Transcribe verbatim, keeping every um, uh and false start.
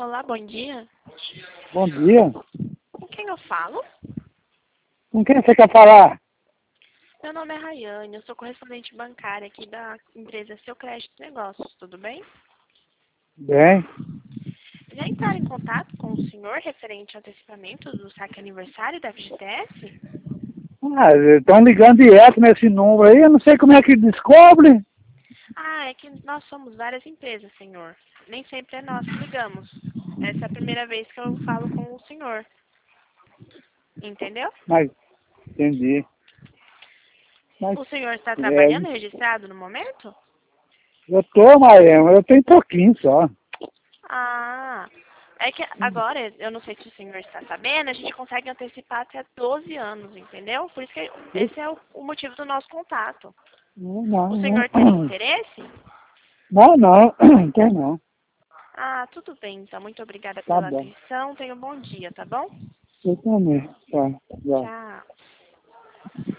Olá, bom dia. Bom dia. Com quem eu falo? Com quem você quer falar? Meu nome é Rayane, eu sou correspondente bancária aqui da empresa Seu Crédito Negócios, tudo bem? Bem. Já entraram em contato com o senhor referente ao antecipamento do saque aniversário da F G T S? Ah, estão ligando direto nesse número aí, eu não sei como é que descobre. Ah, é que nós somos várias empresas, senhor. Nem sempre é nós que ligamos. Essa é a primeira vez que eu falo com o senhor. Entendeu? Mas, entendi. Mas, O senhor está é, trabalhando registrado no momento? eu tô, mas eu tenho pouquinho só. Ah, é que agora, eu não sei se o senhor está sabendo, a gente consegue antecipar até doze anos, entendeu? Por isso que esse é o, o motivo do nosso contato. Não, não, O não. senhor teria interesse? Não, não, não tem não. Ah, tudo bem, então. Muito obrigada Tá pela bom. atenção. Tenha um bom dia, tá bom? Eu também. Tá, já. Tchau.